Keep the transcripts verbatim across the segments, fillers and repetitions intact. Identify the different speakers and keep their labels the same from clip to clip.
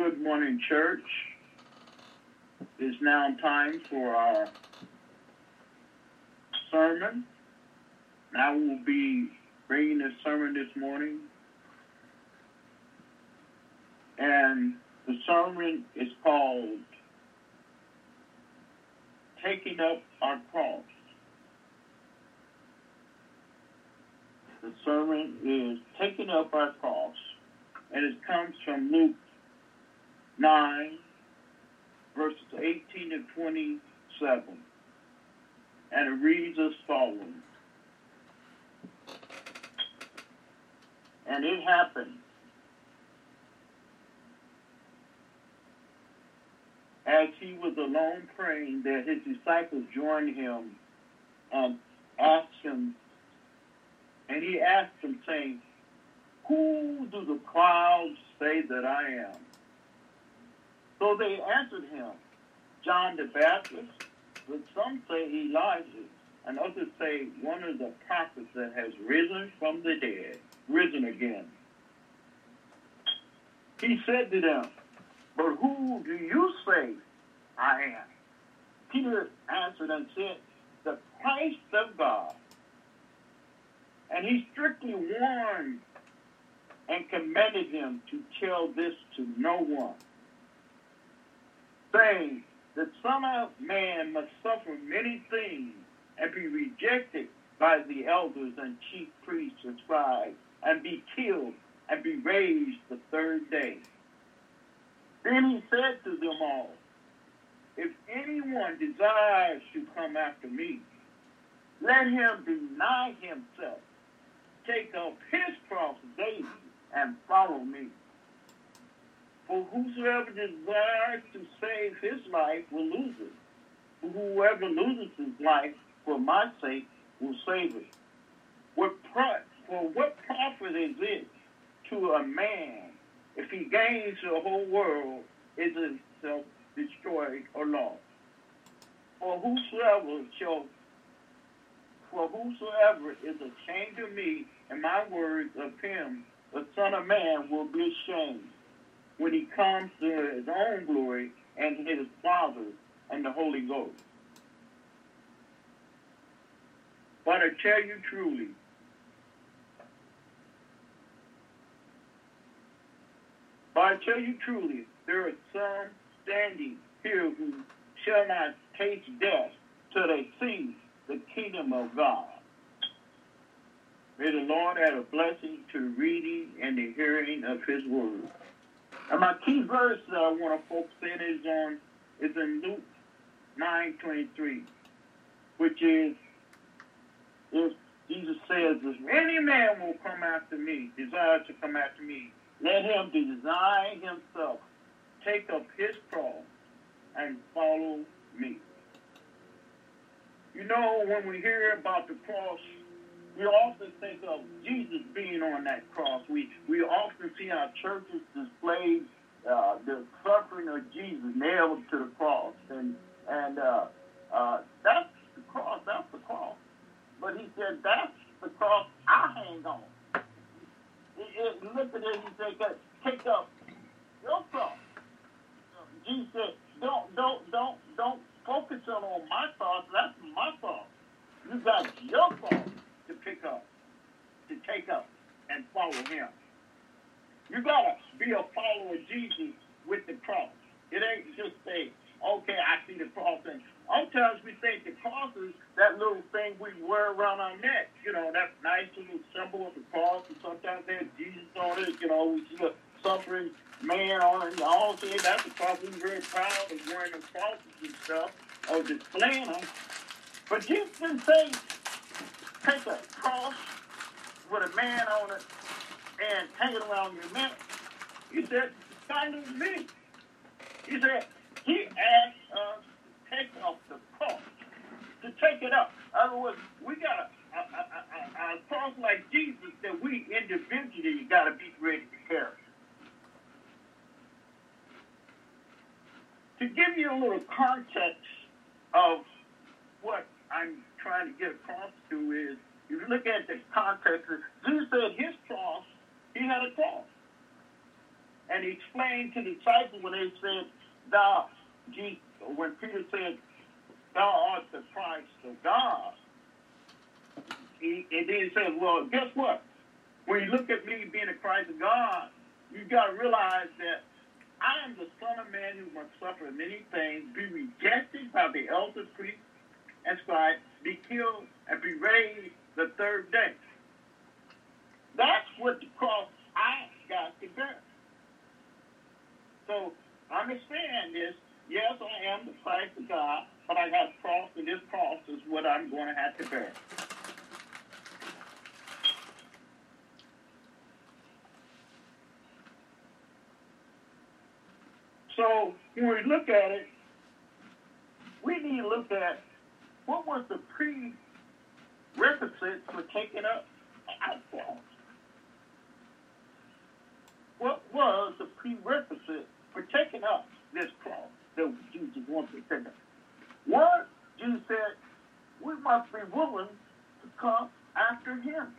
Speaker 1: Good morning, church. It's now time for our sermon. I will be bringing this sermon this morning. And the sermon is called Taking Up Our Cross. The sermon is Taking Up Our Cross, and it comes from Luke nine, verses eighteen to twenty-seven. And it reads as follows. And it happened as he was alone praying that his disciples joined him and asked him, and he asked them, saying, "Who do the crowds say that I am?" So they answered him, "John the Baptist, but some say Elijah, and others say one of the prophets that has risen from the dead, risen again." He said to them, "But who do you say I am?" Peter answered and said, "The Christ of God." And he strictly warned and commanded him to tell this to no one, saying, "The Son of Man must suffer many things and be rejected by the elders and chief priests and scribes, and be killed and be raised the third day." Then he said to them all, "If anyone desires to come after me, let him deny himself, take up his cross daily, and follow me. For whosoever desires to save his life will lose it. For whoever loses his life for my sake will save it. What pro- for what profit is it to a man if he gains the whole world, is himself destroyed or lost? For whosoever shall, for whosoever is ashamed of me and my words of him, the Son of Man will be ashamed when he comes to his own glory and his Father and the Holy Ghost. But I tell you truly, but I tell you truly, there are some standing here who shall not taste death till they see the kingdom of God. May the Lord add a blessing to reading and the hearing of his word. And my key verse that I want to focus in is on is in Luke nine twenty-three, which is, if Jesus says, "If any man will come after me, desire to come after me, let him deny himself, take up his cross, and follow me." You know, when we hear about the cross, we often think of Jesus being on that cross. We we often see our churches display uh, the suffering of Jesus nailed to the cross, and and uh, uh, that's the cross. That's the cross. But he said, "That's the cross I hang on." It, it, look at it. He said, "Take up your cross." Jesus said, "Don't don't don't don't focus on, on my cross. That's my cross. You got your cross to pick up, to take up, and follow him." You gotta be a follower of Jesus with the cross. It ain't just say, "Okay, I see the cross," and sometimes we think the cross is that little thing we wear around our neck. You know, that nice little symbol of the cross, and sometimes they have Jesus on it. You know, we see a suffering man on it. And all say that's the cross. We're very proud of wearing the crosses and stuff, or displaying them. But Jesus didn't say, take a cross with a man on it and hang it around your neck. He said, "Follow me." He said, he asked us to take up the cross, to take it up. In other words, we got a, a, a, a, a cross like Jesus that we individually got to be ready to carry. To give you a little context of what I'm trying to get across to is, if you look at the context, Jesus said his cross, he had a cross. and he explained to the disciples when they said, thou, Jesus, when Peter said, thou art the Christ of God, he, and then he said, well, guess what? When you look at me being the Christ of God, you got to realize that I am the Son of Man who must suffer many things, be rejected by the elders, priests, and scribes, be killed, and be raised the third day. That's what the cross I got to bear. So understand this. Yes, I am the Christ of God, but I got a cross, and this cross is what I'm going to have to bear. So when we look at it, we need to look at what was the prerequisite for taking up our cross. What was the prerequisite for taking up this cross that Jesus wanted to take up? One, Jesus said, we must be willing to come after him.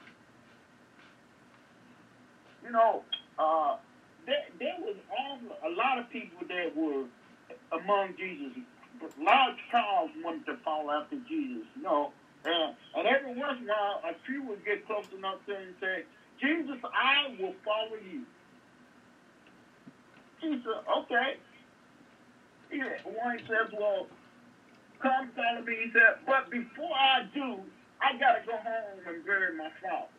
Speaker 1: You know, uh, there, there was all, a lot of people that were among Jesus. Large crowds wanted to follow after Jesus, you know. And, and every once in a while, a few would get close enough to him and say, Jesus, I will follow you. Jesus said, okay. He, one says, well, come follow me. He said, but before I do, I got to go home and bury my father.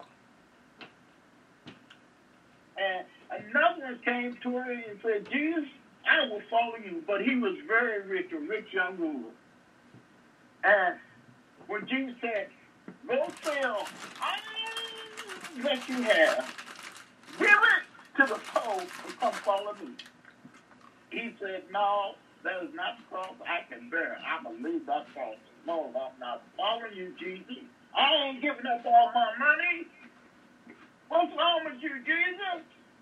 Speaker 1: And another one came to him and said, Jesus, I will follow you. But he was very rich, a rich young ruler. And when Jesus said, go sell all that you have, give it to the poor and come follow me. He said, no, that is not the cross I can bear. I believe that cross. No, I'm not following you, Jesus. I ain't giving up all my money. What's wrong with you, Jesus?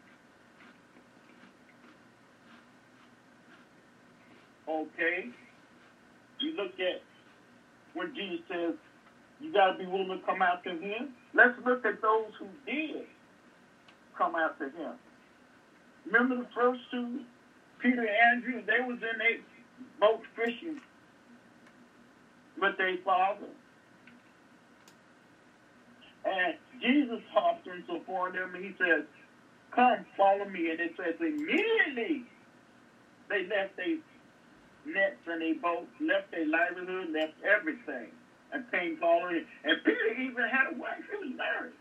Speaker 1: Okay. You look at when Jesus says, you got to be willing to come after him. Let's look at those who did come after him. Remember the first two, Peter and Andrew, they was in a boat fishing with their father. And Jesus hopped into for them, and he says, come, follow me. And it says immediately they left their nets and their boats, left their livelihood, left everything, and came following him. And Peter even had a wife. He was married.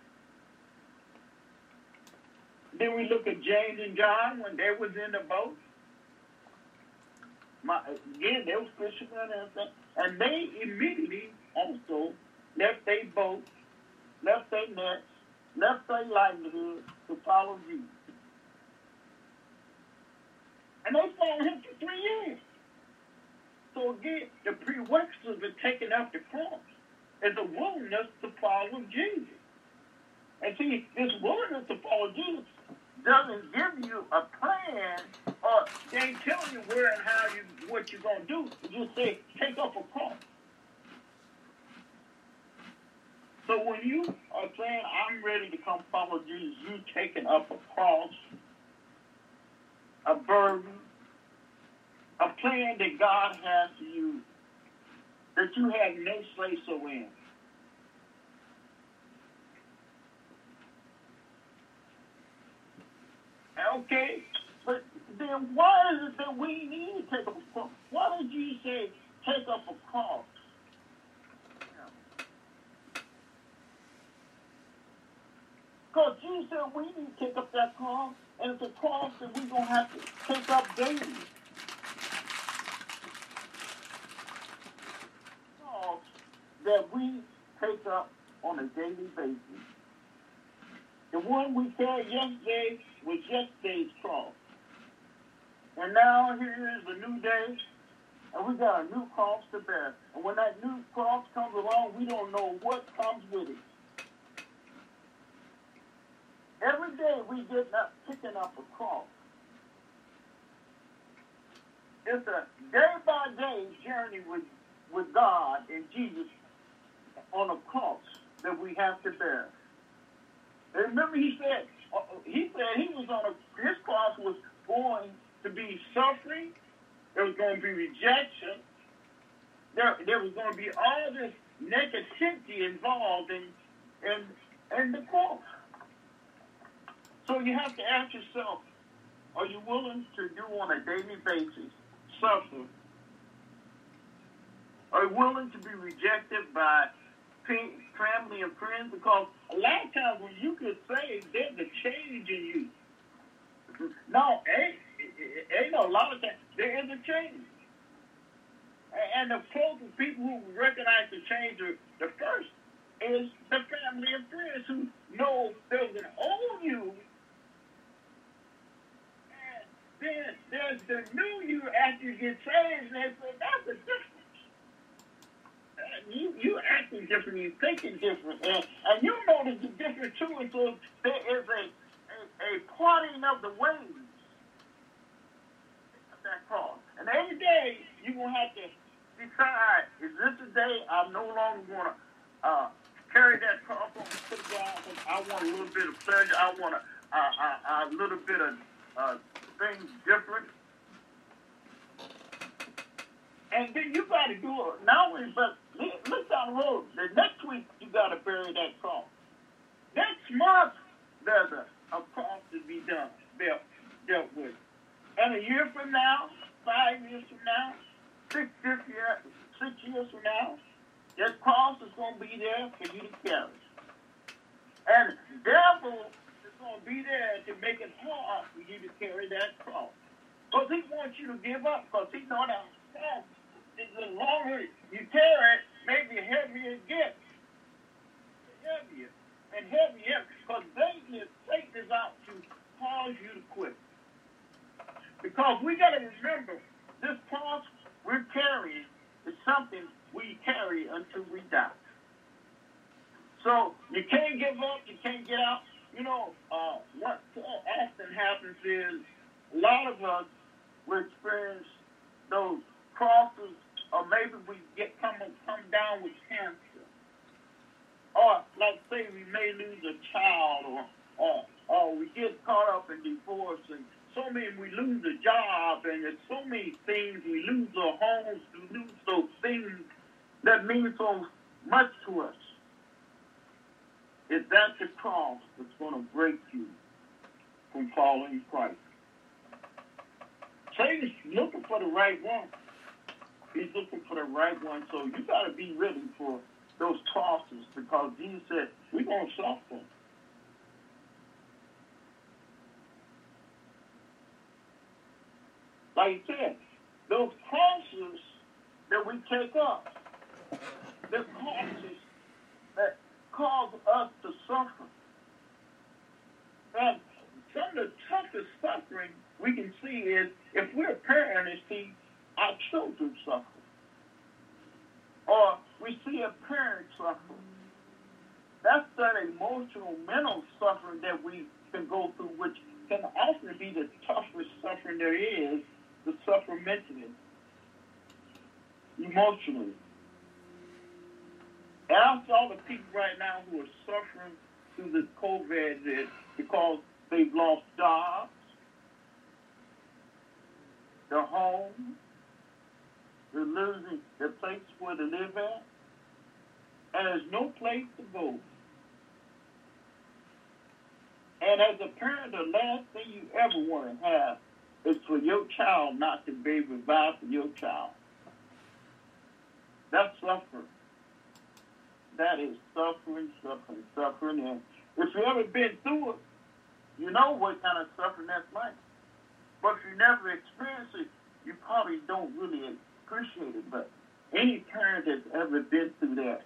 Speaker 1: Then we look at James and John when they was in the boat. My, again, they was fishermen and everything. And they immediately also left their boats, left their nets, left their livelihood to follow Jesus. And they followed him for three years. So again, the prerequisite of taking up the cross is a willingness to follow Jesus. And see, this willingness to follow Jesus doesn't give you a plan, or they ain't telling you where and how you, what you're going to do. It just say, take up a cross. So when you are saying, I'm ready to come follow Jesus, you taking up a cross, a burden, a plan that God has for you that you have no say-so in. Okay, but then why is it that we need to take up a cross? Why did you say take up a cross? Because you said we need to take up that cross, and it's a cross that we're going to have to take up daily. Cross that we take up on a daily basis. The one we carried yesterday was yesterday's cross. And now here is a new day, and we got a new cross to bear. And when that new cross comes along, we don't know what comes with it. Every day we get up picking up a cross. It's a day-by-day journey with, with God and Jesus on a cross that we have to bear. And remember, he said, he said he was on a, his cross was going to be suffering. There was going to be rejection. There, there was going to be all this negativity involved in, in, in the cross. So you have to ask yourself, are you willing to do on a daily basis suffer? Are you willing to be rejected by family and friends? Because a lot of times when you get saved, there's a change in you. No, ain't, ain't no, a lot of times there is a change. And the closest people who recognize the change are the first is the family and friends who know there's an old you. And then there's the new you after you get saved, and they say, that's a difference. And you, you acting different, you thinking different, and, and you notice the difference too, and so there is a, a, a parting of the ways of that cross. And every day you're going to have to decide, is this the day I'm no longer going to uh, carry that cross on and put it down because I want a little bit of pleasure, I want a, a, a, a little bit of uh, things different. And then you got to do it now, but look down the road. The next week, you got to bury that cross. Next month, there's a, a cross to be done, dealt, dealt with. And a year from now, five years from now, six, six, year, six years from now, that cross is going to be there for you to carry. And the devil is going to be there to make it hard for you to carry that cross. Because he wants you to give up, because he knows that cross, the longer you carry it, maybe heavier it gets. Heavier and heavier, because Satan is out to cause you to quit. Because we got to remember, this cross we're carrying is something we carry until we die. So you can't give up, you can't get out. You know, uh, what often happens is a lot of us will experience those crosses, or maybe we get come come down with cancer, or like say we may lose a child, or or, or we get caught up in divorce, and so many we lose a job, and there's so many things we lose our homes, we lose those things that mean so much to us. Is that the cross that's going to break you from following Christ? Satan's looking for the right one. He's looking for the right one, so you got to be ready for those crosses, because Jesus said, we're going to suffer. Like he said, those crosses that we take up, the crosses that cause us to suffer. And some of the toughest suffering we can see is if we're a parent and see our children suffer, or we see a parent suffer. That's that emotional, mental suffering that we can go through, which can often be the toughest suffering there is, to suffer mentally, emotionally. And I saw the people right now who are suffering through this COVID because they've lost jobs, their homes, they're losing their place where they live at, and there's no place to go. And as a parent, the last thing you ever want to have is for your child not to be revived for your child. That's suffering. That is suffering, suffering, suffering. And if you've ever been through it, you know what kind of suffering that's like. But if you never experienced it, you probably don't really appreciate it. But any parent that's ever been through that,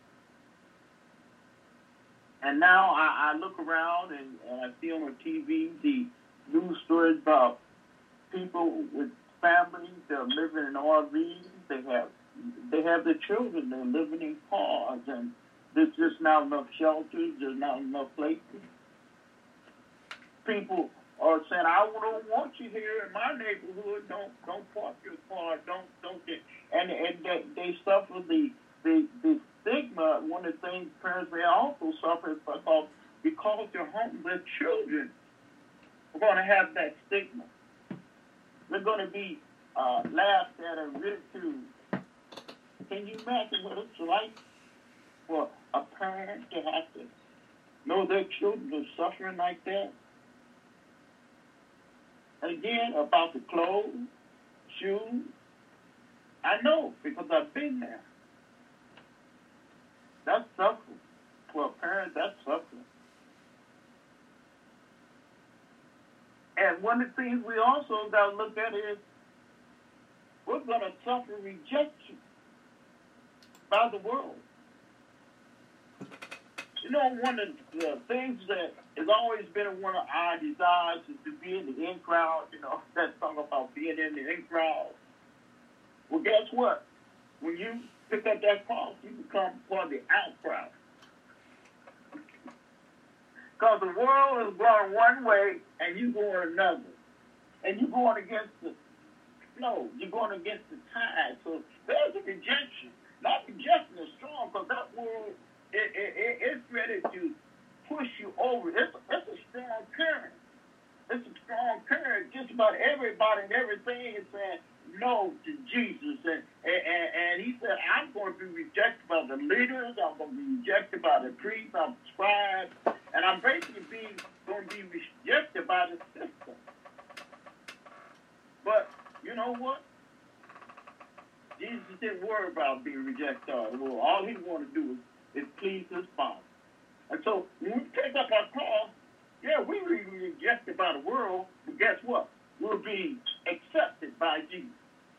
Speaker 1: and now I, I look around and, and I see on the T V the news stories about people with families that are living in R Vs. They have they have their children. They're living in cars, and there's just not enough shelters. There's not enough places. People are saying, "I don't want you here in my neighborhood. Don't don't park your car. Don't don't get." And and they, they suffer the the the stigma. One of the things parents may also suffer is because because they're home, their children are going to have that stigma. We're going to be uh, laughed at and ridiculed. Can you imagine what it's like for a parent to have to know their children are suffering like that? And again, about the clothes, shoes, I know because I've been there. That's suffering. For a parent, that's suffering. And one of the things we also got to look at is we're going to suffer rejection by the world. You know, one of the things that has always been one of our desires is to be in the in crowd. You know, let's talk about being in the in crowd. Well, guess what? When you pick up that cross, you become part of the out crowd. Because the world is going one way and you going another. And you're going against the flow. You're going against the tide. So there's a rejection. Not rejection is strong because that world, it, it, it, it's ready to push you over. It's, it's a strong current. It's a strong current. Just about everybody and everything is saying no to Jesus. And, and, and, and he said, I'm going to be rejected by the leaders. I'm going to be rejected by the priests, by the scribes. And I'm basically being, going to be rejected by the system. But you know what? Jesus didn't worry about being rejected. Well, all he wanted to do is, is please his Father. And so when we take up our cross, yeah, we will be rejected by the world, but guess what? We'll be accepted by Jesus.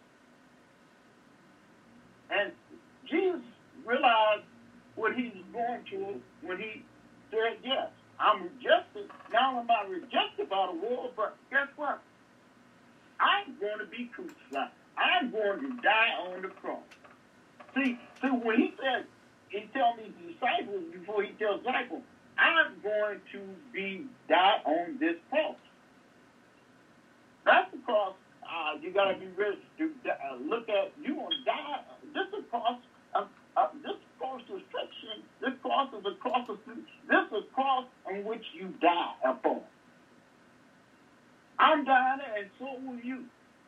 Speaker 1: And Jesus realized what he was going through when he said, yes, I'm rejected. Not only am I rejected by the world, but guess what? I'm going to be crucified. I'm going to die on the cross. See, see when he said, he tells these disciples before he tells disciples, I'm going to be die on this cross. That's the cross. Uh, you got to be ready to uh, look at. You want to die. This is a cross. Uh, uh, this cross is friction. This cross is a cross of sin. This is a cross on which you die upon. I'm dying, and so will you.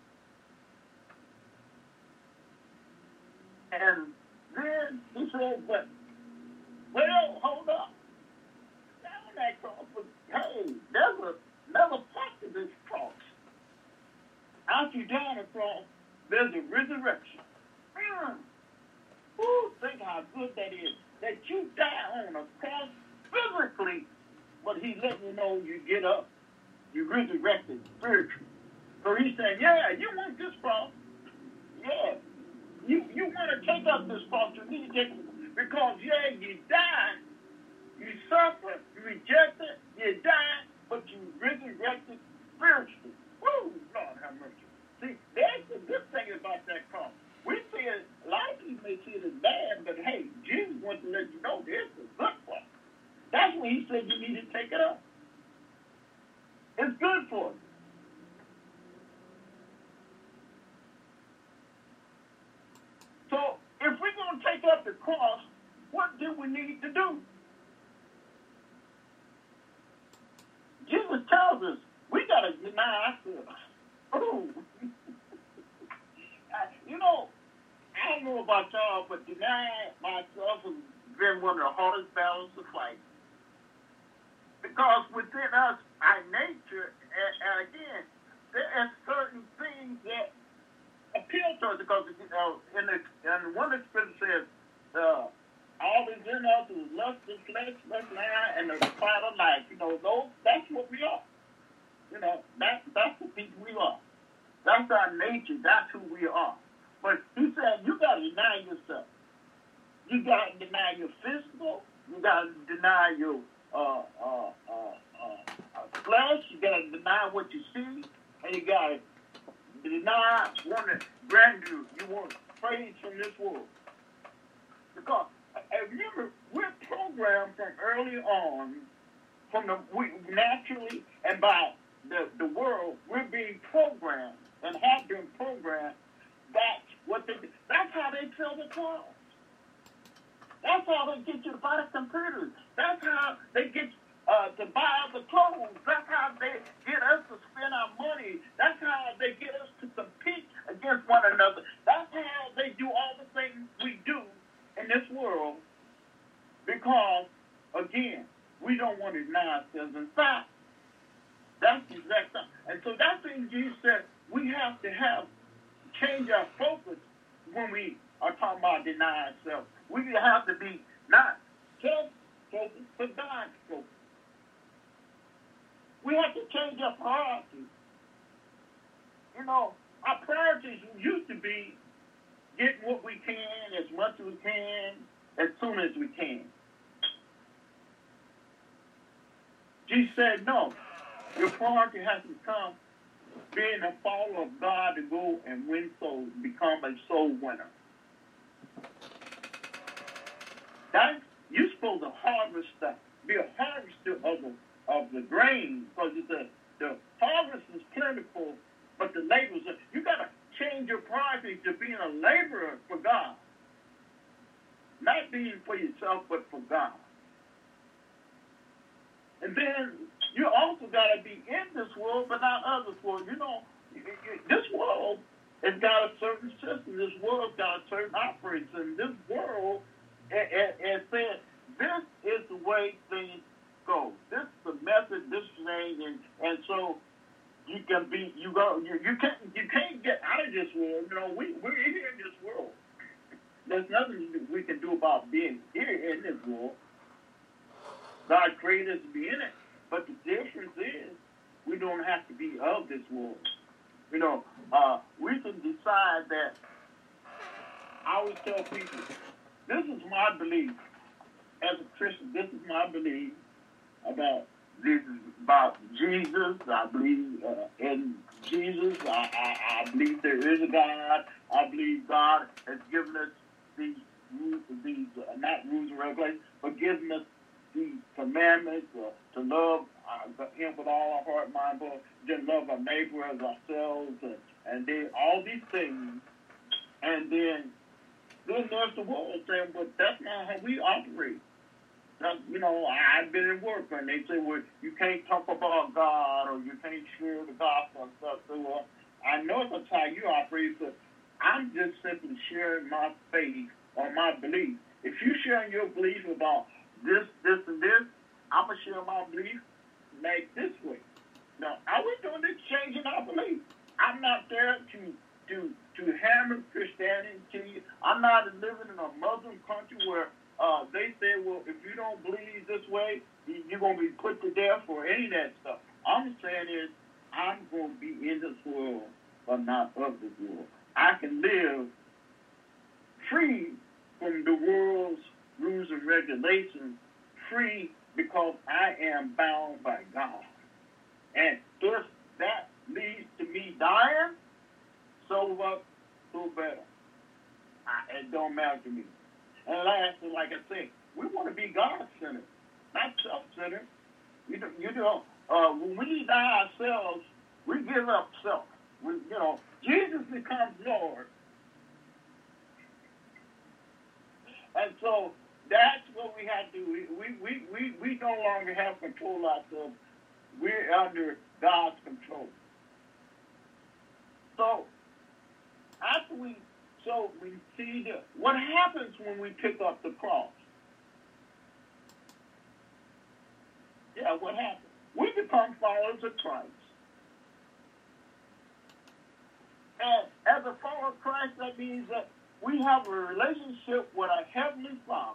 Speaker 1: And then he said, but, well, hold up. Down that cross, but hey, there's a, another part to this cross. After you die on the cross, there's a resurrection. Mm. Ooh, think how good that is. That you die on a cross physically, but he letting you know you get up. You resurrected spiritually. So he's saying, yeah, you want this cross. Yeah. You you want to take up this cross. You need to take it. Because, yeah, you die. You suffer. You reject it. You die. But you resurrected spiritually. Woo! Lord have mercy. See, that's the good thing about that cross. We see it, a lot of people may see it as bad, but hey, Jesus wants to let you know there's a good cross. That's when he said you need to take it up. It's good for you. So, if we're going to take up the cross, what do we need to do? Jesus tells us we got to deny ourselves. Oh. You know, I don't know about y'all, but denying myself has been one of the hardest battles to fight. Because within us, our nature, and, and again, there are certain things that appeal to us. Because you know, in the in one of the scriptures says, uh, all that's in us is lust of flesh, lust of eye, and the pride of life. You know, those that's what we are. You know, that that's the people we are. That's our nature. That's who we are. But he said, you got to deny yourself. You got to deny your physical. You got to deny your uh, uh, uh, uh, flesh. You got to deny what you see. And you got to deny wanting grandeur. You want praise from this world. Because, uh, remember, we're programmed from early on, from the we, naturally and by the, the world, we're being programmed and have been programmed. That's what they do. That's how they sell the cars. That's how they get you to buy the computers. That's how they get uh, to buy the clothes. That's how they get us to spend our money. That's how they get us deny ourselves. In fact, that's the exact thing. And so that's the thing Jesus said, we have to have, change our focus when we are talking about denying ourselves. We have to be not self-focused, but God-focused. We have to change our priorities. You know, our priorities used to be getting what we can, as much as we can, as soon as we can. Jesus said, no, your priority has to become being a follower of God to go and win souls, become a soul winner. That's, you're supposed to harvest stuff, be a harvester of the of the grain, because the the harvest is plentiful, but the laborers are, you got to change your priority to being a laborer for God, not being for yourself, but for God. And then you also got to be in this world, but not of this world. You know, this world has got a certain system. This world's got a certain operation. This world, as said, this is the way things go. This is the method. This thing, and and so you can be. You go. You, you can't. You can't get out of this world. You know, we we're here in this world. There's nothing we can do about being here in this world. God created us to be in it. But the difference is we don't have to be of this world. You know, uh, we can decide that. I always tell people, this is my belief. As a Christian, this is my belief about this is about Jesus. I believe uh, in Jesus. I, I, I believe there is a God. I believe God has given us these rules, these uh, not rules and regulations, but given us these commandments uh, to love uh, Him with all our heart, mind, soul, then love our neighbor as ourselves, and, and then all these things. And then, then there's the world saying, but that's not how we operate. That's, you know, I've been in work, and they say, well, you can't talk about God, or you can't share the gospel and stuff. So, well, I know that's how you operate, but I'm just simply sharing my faith or my belief. If you're sharing your belief about this, this, and this, I'm going to share my belief like this way. Now, are we doing this changing our belief? I'm not there to to to hammer Christianity to you. I'm not living in a Muslim country where uh, they say, well, if you don't believe this way, you're going to be put to death or any of that stuff. I'm saying is, I'm going to be in this world, but not of this world. I can live free from the world's rules and regulations, free because I am bound by God. And if that leads to me dying, so what, so better. I, it don't matter to me. And lastly, like I said, we want to be God-centered, not self-centered. You know, you know uh, when we die ourselves, we give up self. We, you know, Jesus becomes Lord. And so that's what we have to do. We, we, we, we, we no longer have control ourselves. We're under God's control. So after we, so we see the, what happens when we pick up the cross. Yeah, what happens? We become followers of Christ. And as a follower of Christ, that means that we have a relationship with our Heavenly Father.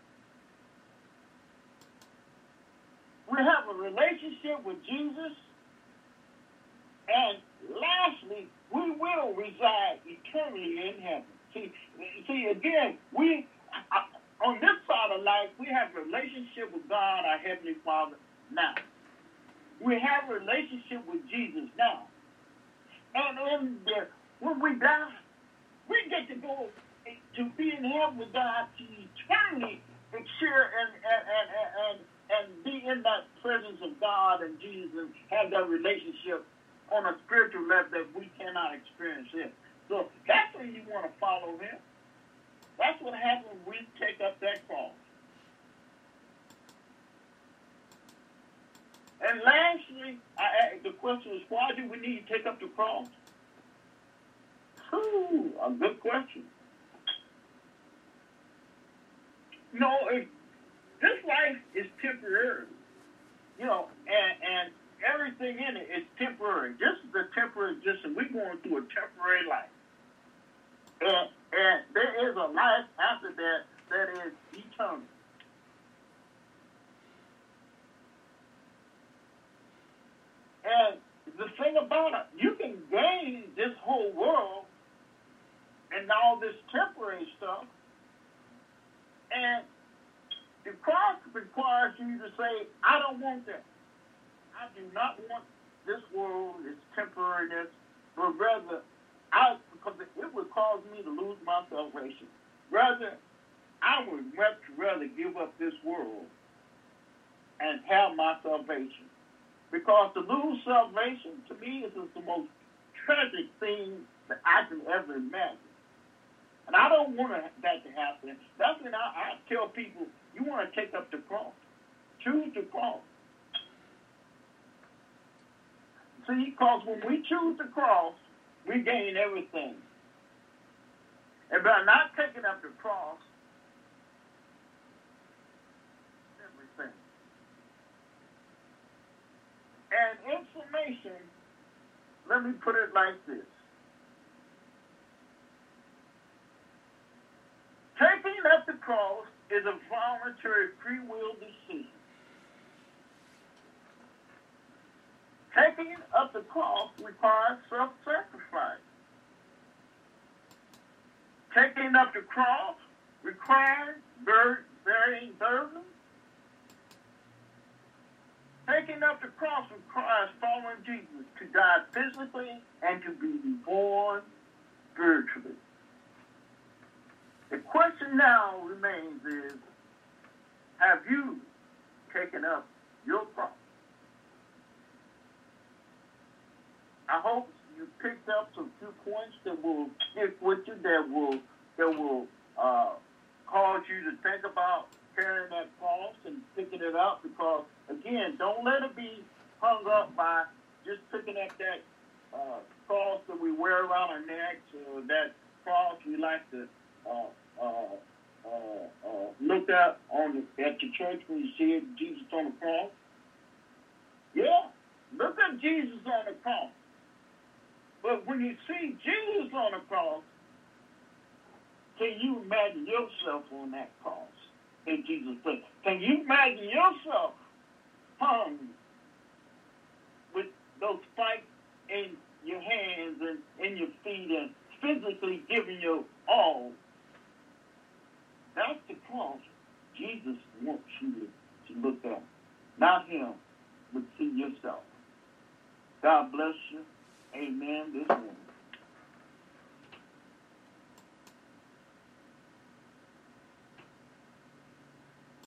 Speaker 1: We have a relationship with Jesus. And lastly, we will reside eternally in heaven. See, see again, we, on this side of life, we have a relationship with God, our Heavenly Father, now. We have a relationship with Jesus now. And in the, when we die, we get to go to be in heaven with God to eternally share and, and, and, and, and be in that presence of God and Jesus and have that relationship on a spiritual level that we cannot experience here. So that's when you want to follow Him. That's what happens when we take up that cross. And lastly, I, the question is, why do we need to take up the cross? Ooh, a good question. No, if this life is temporary. You everything in it is temporary. This is a temporary existence. We're going through a temporary life. And, and there is a life after that that is eternal. And the thing about it, you can gain this whole world and all this temporary stuff, and the cross requires you to say, I don't want that. I do not want this world, this temporariness, but rather, I, because it would cause me to lose my salvation. Rather, I would much rather give up this world and have my salvation. Because to lose salvation, to me, is the most tragic thing that I can ever imagine. And I don't want that to happen. That's when I, I tell people, you want to take up the cross. Choose the cross. See, because when we choose the cross, we gain everything. And by not taking up the cross, everything. And information, let me put it like this. Taking up the cross is a voluntary free will decision. Taking up the cross requires self-sacrifice. Taking up the cross requires bearing burdens. Taking up the cross requires following Jesus to die physically and to be reborn spiritually. The question now remains is, have you taken up your cross? I hope you picked up some few points that will stick with you, that will that will uh, cause you to think about carrying that cross and picking it up. Because again, don't let it be hung up by just picking up that uh, cross that we wear around our necks, or that cross we like to uh, uh, uh, uh, look at on the, at the church when you see it, Jesus on the cross. Yeah, look at Jesus on the cross. But when you see Jesus on the cross, can you imagine yourself on that cross in Jesus' place? Can you imagine yourself hung with those spikes in your hands and in your feet and physically giving your all? That's the cross Jesus wants you to, to look at. Not him, but see yourself. God bless you. Amen. This morning.